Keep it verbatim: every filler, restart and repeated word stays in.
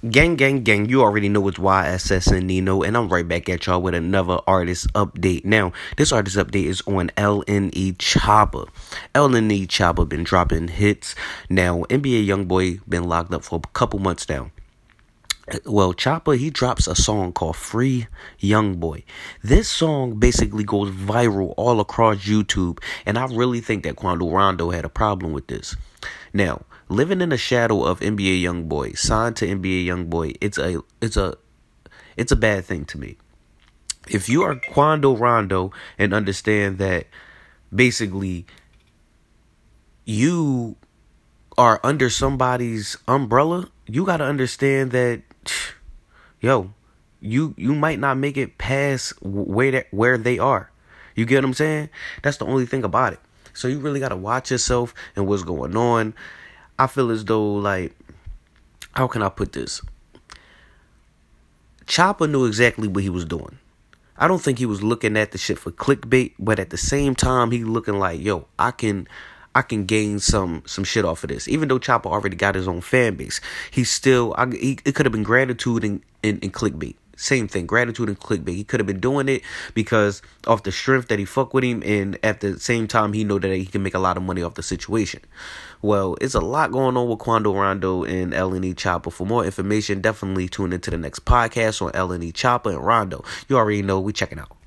Gang, gang, gang, you already know it's Y S S and Nino, and I'm right back at y'all with another artist update. Now, this artist update is on L N E Choppa. L N E Choppa been dropping hits. Now, N B A Youngboy been locked up for a couple months now. Well, Choppa, he drops a song called Free Youngboy. This song basically goes viral all across YouTube, and I really think that Quando Rondo had a problem with this. Now, living in the shadow of N B A Youngboy, signed to N B A Youngboy, it's a it's a it's a bad thing to me. If you are Quando Rondo and understand that basically you are under somebody's umbrella, you got to understand that yo, you you might not make it past where that, where they are. You get what I'm saying? That's the only thing about it. So you really got to watch yourself and what's going on. I feel as though, like, how can I put this? Choppa knew exactly what he was doing. I don't think he was looking at the shit for clickbait, but at the same time, he looking like, yo, I can I can gain some some shit off of this. Even though Choppa already got his own fan base, he still, I, he, it could have been gratitude and, and, and clickbait. Same thing, gratitude and clickbait. He could have been doing it because of the strength that he fuck with him, and at the same time, he know that he can make a lot of money off the situation. Well, it's a lot going on with Quando Rondo and L N E Choppa. For more information, definitely tune into the next podcast on L N E Choppa and Rondo. You already know, we checking out.